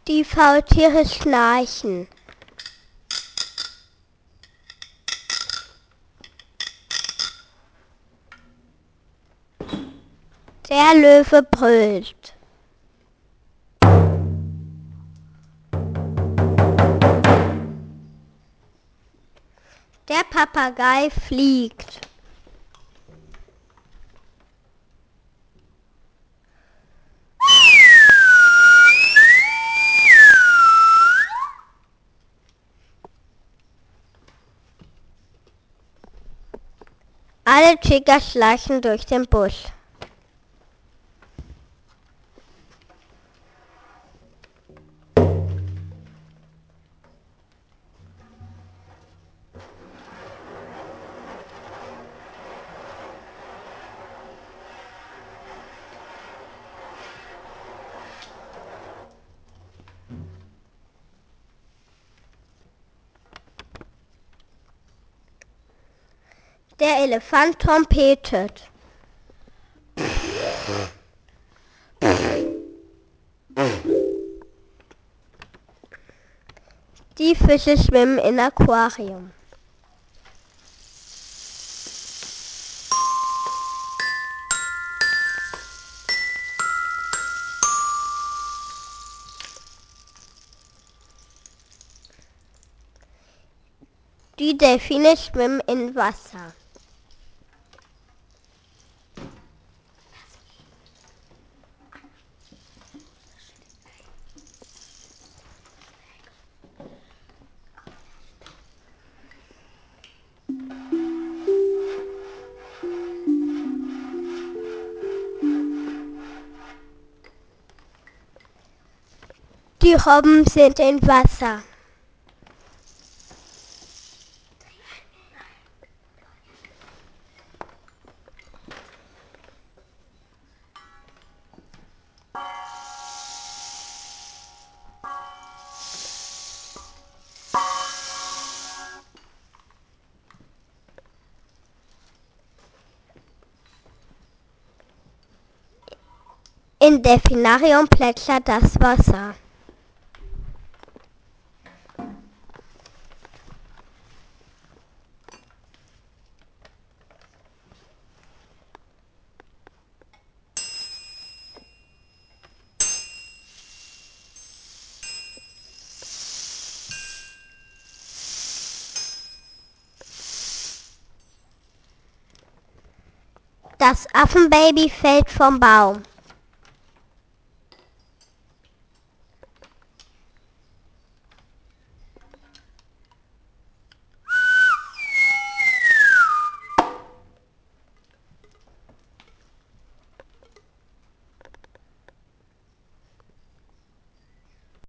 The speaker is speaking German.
Die Faultiere schnarchen. Der Löwe brüllt. Der Papagei fliegt. Alle Tiger schleichen durch den Busch. Der Elefant trompetet. Die Fische schwimmen im Aquarium. Die Delfine schwimmen im Wasser. Die Robben sind im Wasser. Im Delfinarium plätschert das Wasser. Das Affenbaby fällt vom Baum.